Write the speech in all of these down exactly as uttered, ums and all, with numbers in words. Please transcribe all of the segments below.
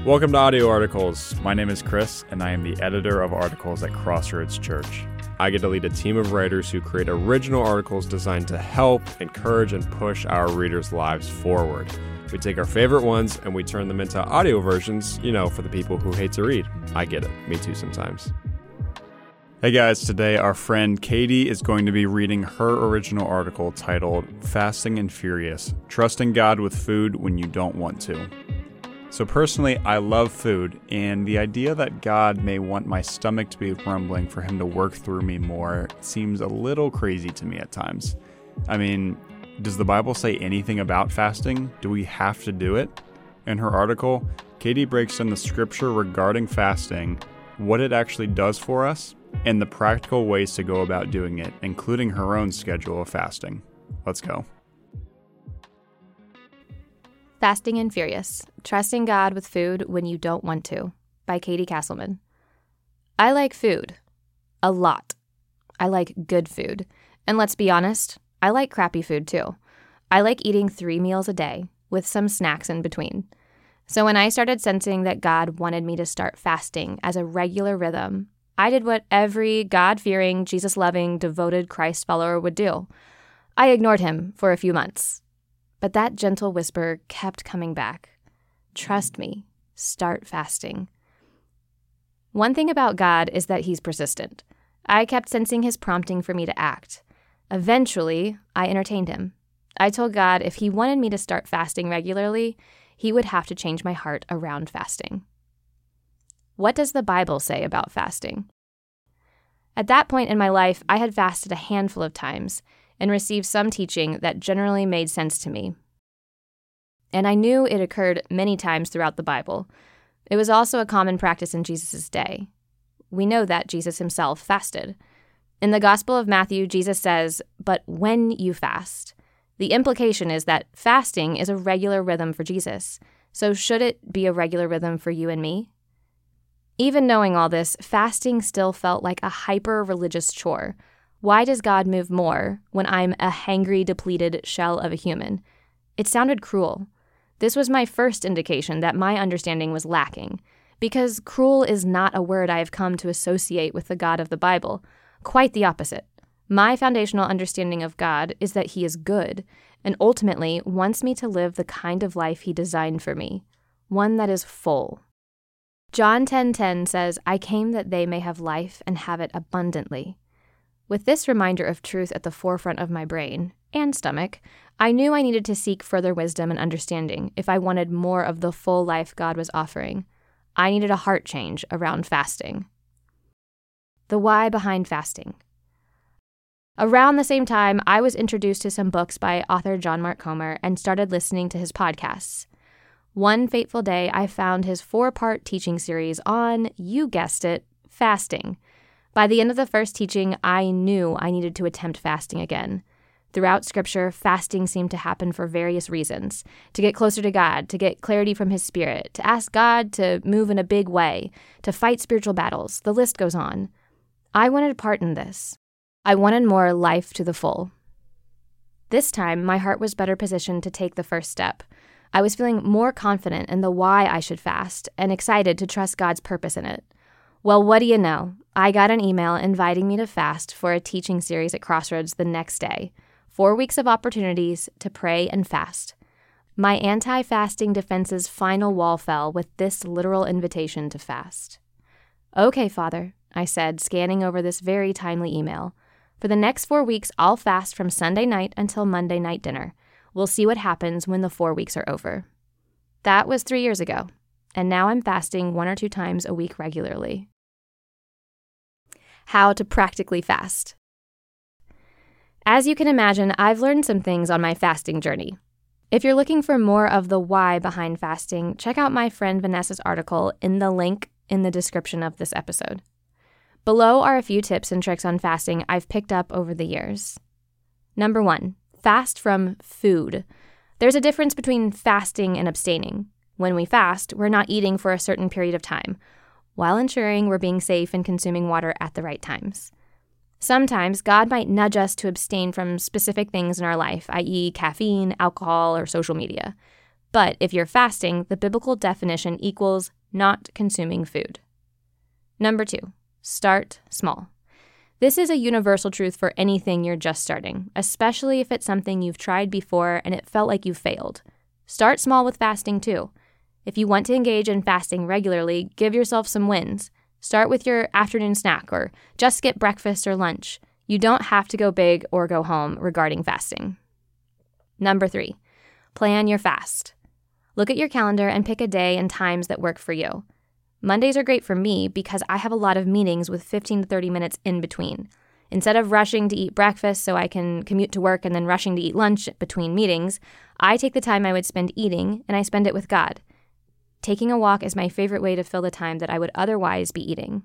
Welcome to Audio Articles. My name is Chris, and I am the editor of articles at Crossroads Church. I get to lead a team of writers who create original articles designed to help, encourage, and push our readers' lives forward. We take our favorite ones and we turn them into audio versions, you know, for the people who hate to read. I get it. Me too sometimes. Hey guys, today our friend Katie is going to be reading her original article titled Fasting and Furious, Trusting God with Food When You Don't Want to. So personally, I love food, and the idea that God may want my stomach to be rumbling for him to work through me more seems a little crazy to me at times. I mean, does the Bible say anything about fasting? Do we have to do it? In her article, Katie breaks down the scripture regarding fasting, what it actually does for us, and the practical ways to go about doing it, including her own schedule of fasting. Let's go. Fasting and Furious, Trusting God with Food When You Don't Want to, by Katie Castleman. I like food. A lot. I like good food. And let's be honest, I like crappy food too. I like eating three meals a day, with some snacks in between. So when I started sensing that God wanted me to start fasting as a regular rhythm, I did what every God-fearing, Jesus-loving, devoted Christ follower would do. I ignored him for a few months. But that gentle whisper kept coming back. Trust me. Start fasting. One thing about God is that he's persistent. I kept sensing his prompting for me to act. Eventually, I entertained him. I told God if he wanted me to start fasting regularly, he would have to change my heart around fasting. What does the Bible say about fasting? At that point in my life, I had fasted a handful of times and received some teaching that generally made sense to me. And I knew it occurred many times throughout the Bible. It was also a common practice in Jesus' day. We know that Jesus himself fasted. In the Gospel of Matthew, Jesus says, "But when you fast." The implication is that fasting is a regular rhythm for Jesus. So should it be a regular rhythm for you and me? Even knowing all this, fasting still felt like a hyper-religious chore. Why does God move more when I'm a hangry, depleted shell of a human? It sounded cruel. This was my first indication that my understanding was lacking, because cruel is not a word I have come to associate with the God of the Bible. Quite the opposite. My foundational understanding of God is that he is good, and ultimately wants me to live the kind of life he designed for me, one that is full. John ten ten says, "I came that they may have life and have it abundantly." With this reminder of truth at the forefront of my brain and stomach, I knew I needed to seek further wisdom and understanding if I wanted more of the full life God was offering. I needed a heart change around fasting. The why behind fasting. Around the same time, I was introduced to some books by author John Mark Comer and started listening to his podcasts. One fateful day, I found his four-part teaching series on, you guessed it, fasting. By the end of the first teaching, I knew I needed to attempt fasting again. Throughout Scripture, fasting seemed to happen for various reasons. To get closer to God, to get clarity from his Spirit, to ask God to move in a big way, to fight spiritual battles. The list goes on. I wanted part in this. I wanted more life to the full. This time, my heart was better positioned to take the first step. I was feeling more confident in the why I should fast and excited to trust God's purpose in it. Well, what do you know? I got an email inviting me to fast for a teaching series at Crossroads the next day. Four weeks of opportunities to pray and fast. My anti-fasting defense's final wall fell with this literal invitation to fast. "Okay, Father," I said, scanning over this very timely email. "For the next four weeks, I'll fast from Sunday night until Monday night dinner. We'll see what happens when the four weeks are over." That was three years ago, and now I'm fasting one or two times a week regularly. How to practically fast. As you can imagine, I've learned some things on my fasting journey. If you're looking for more of the why behind fasting, check out my friend Vanessa's article in the link in the description of this episode. Below are a few tips and tricks on fasting I've picked up over the years. Number one, fast from food. There's a difference between fasting and abstaining. When we fast, we're not eating for a certain period of time, while ensuring we're being safe and consuming water at the right times. Sometimes God might nudge us to abstain from specific things in our life, that is caffeine, alcohol, or social media. But if you're fasting, the biblical definition equals not consuming food. Number two, start small. This is a universal truth for anything you're just starting, especially if it's something you've tried before and it felt like you failed. Start small with fasting too. If you want to engage in fasting regularly, give yourself some wins. Start with your afternoon snack or just skip breakfast or lunch. You don't have to go big or go home regarding fasting. Number three, plan your fast. Look at your calendar and pick a day and times that work for you. Mondays are great for me because I have a lot of meetings with fifteen to thirty minutes in between. Instead of rushing to eat breakfast so I can commute to work and then rushing to eat lunch between meetings, I take the time I would spend eating and I spend it with God. Taking a walk is my favorite way to fill the time that I would otherwise be eating.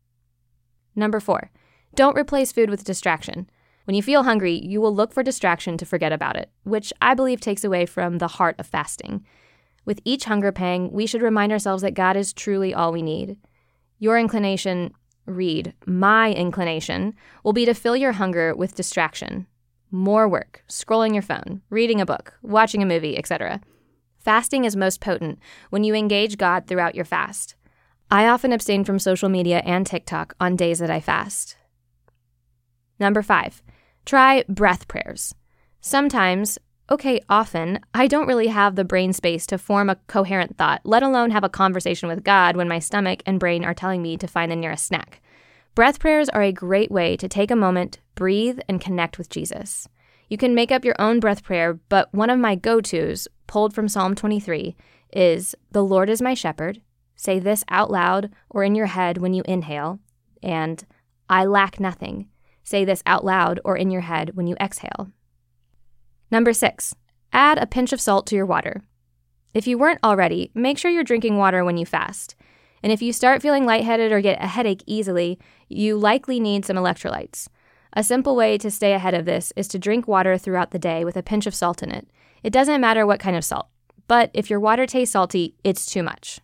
Number four, don't replace food with distraction. When you feel hungry, you will look for distraction to forget about it, which I believe takes away from the heart of fasting. With each hunger pang, we should remind ourselves that God is truly all we need. Your inclination, read, my inclination, will be to fill your hunger with distraction. More work, scrolling your phone, reading a book, watching a movie, et cetera. Fasting is most potent when you engage God throughout your fast. I often abstain from social media and TikTok on days that I fast. Number five, try breath prayers. Sometimes, okay, often, I don't really have the brain space to form a coherent thought, let alone have a conversation with God when my stomach and brain are telling me to find the nearest snack. Breath prayers are a great way to take a moment, breathe, and connect with Jesus. You can make up your own breath prayer, but one of my go-tos, pulled from Psalm twenty-three, is, "The Lord is my shepherd." Say this out loud or in your head when you inhale, and "I lack nothing." Say this out loud or in your head when you exhale. Number six, add a pinch of salt to your water. If you weren't already, make sure you're drinking water when you fast. And if you start feeling lightheaded or get a headache easily, you likely need some electrolytes. A simple way to stay ahead of this is to drink water throughout the day with a pinch of salt in it. It doesn't matter what kind of salt, but if your water tastes salty, it's too much.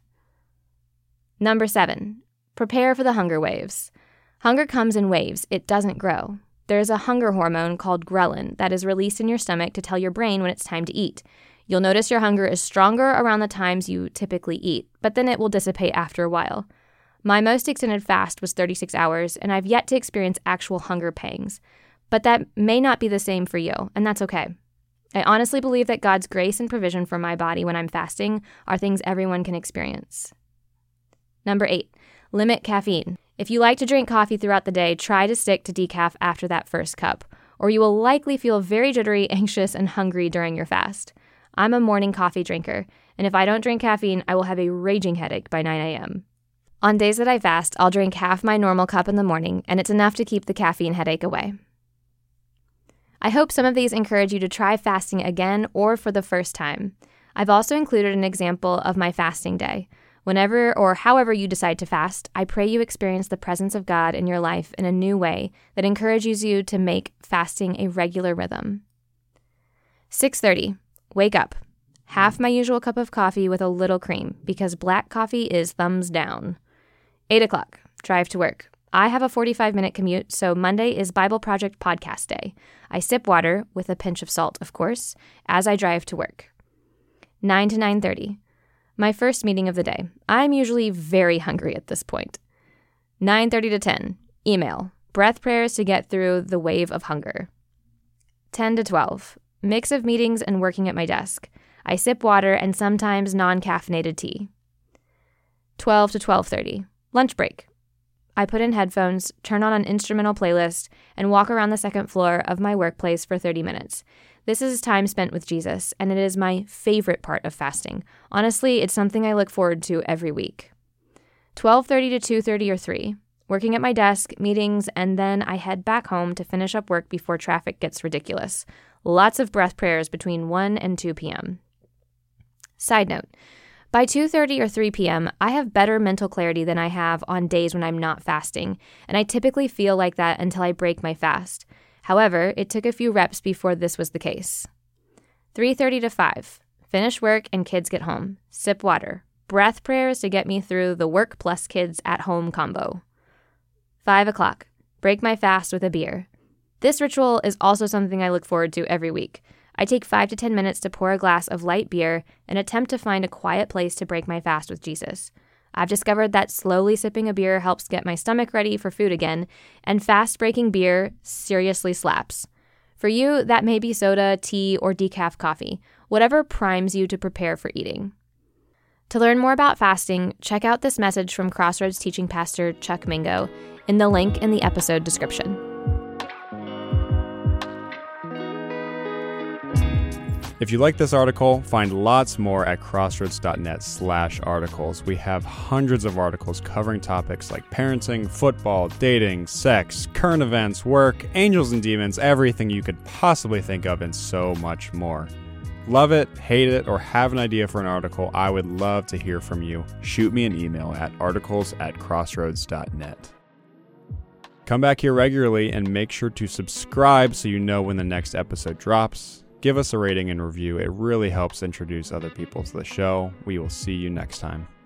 Number seven, prepare for the hunger waves. Hunger comes in waves, it doesn't grow. There's a hunger hormone called ghrelin that is released in your stomach to tell your brain when it's time to eat. You'll notice your hunger is stronger around the times you typically eat, but then it will dissipate after a while. My most extended fast was thirty-six hours, and I've yet to experience actual hunger pangs. But that may not be the same for you, and that's okay. I honestly believe that God's grace and provision for my body when I'm fasting are things everyone can experience. Number eight, limit caffeine. If you like to drink coffee throughout the day, try to stick to decaf after that first cup, or you will likely feel very jittery, anxious, and hungry during your fast. I'm a morning coffee drinker, and if I don't drink caffeine, I will have a raging headache by nine a.m. On days that I fast, I'll drink half my normal cup in the morning, and it's enough to keep the caffeine headache away. I hope some of these encourage you to try fasting again or for the first time. I've also included an example of my fasting day. Whenever or however you decide to fast, I pray you experience the presence of God in your life in a new way that encourages you to make fasting a regular rhythm. six thirty, wake up. Half my usual cup of coffee with a little cream, because black coffee is thumbs down. eight o'clock, drive to work. I have a forty-five minute commute, so Monday is Bible Project podcast day. I sip water, with a pinch of salt, of course, as I drive to work. nine to nine thirty. My first meeting of the day. I'm usually very hungry at this point. nine thirty to ten. Email. Breath prayers to get through the wave of hunger. ten to twelve. Mix of meetings and working at my desk. I sip water and sometimes non-caffeinated tea. twelve to twelve thirty. Lunch break. I put in headphones, turn on an instrumental playlist, and walk around the second floor of my workplace for thirty minutes. This is time spent with Jesus, and it is my favorite part of fasting. Honestly, it's something I look forward to every week. twelve thirty to two thirty or three. Working at my desk, meetings, and then I head back home to finish up work before traffic gets ridiculous. Lots of breath prayers between one and two p.m. Side note, by two thirty or three p.m., I have better mental clarity than I have on days when I'm not fasting, and I typically feel like that until I break my fast. However, it took a few reps before this was the case. three thirty to five. Finish work and kids get home. Sip water. Breath prayers to get me through the work plus kids at home combo. five o'clock. Break my fast with a beer. This ritual is also something I look forward to every week. I take five to ten minutes to pour a glass of light beer and attempt to find a quiet place to break my fast with Jesus. I've discovered that slowly sipping a beer helps get my stomach ready for food again, and fast-breaking beer seriously slaps. For you, that may be soda, tea, or decaf coffee, whatever primes you to prepare for eating. To learn more about fasting, check out this message from Crossroads teaching pastor Chuck Mingo in the link in the episode description. If you like this article, find lots more at crossroads.net slash articles. We have hundreds of articles covering topics like parenting, football, dating, sex, current events, work, angels and demons, everything you could possibly think of, and so much more. Love it, hate it, or have an idea for an article, I would love to hear from you. Shoot me an email at articles at crossroads dot net. Come back here regularly and make sure to subscribe so you know when the next episode drops. Give us a rating and review. It really helps introduce other people to the show. We will see you next time.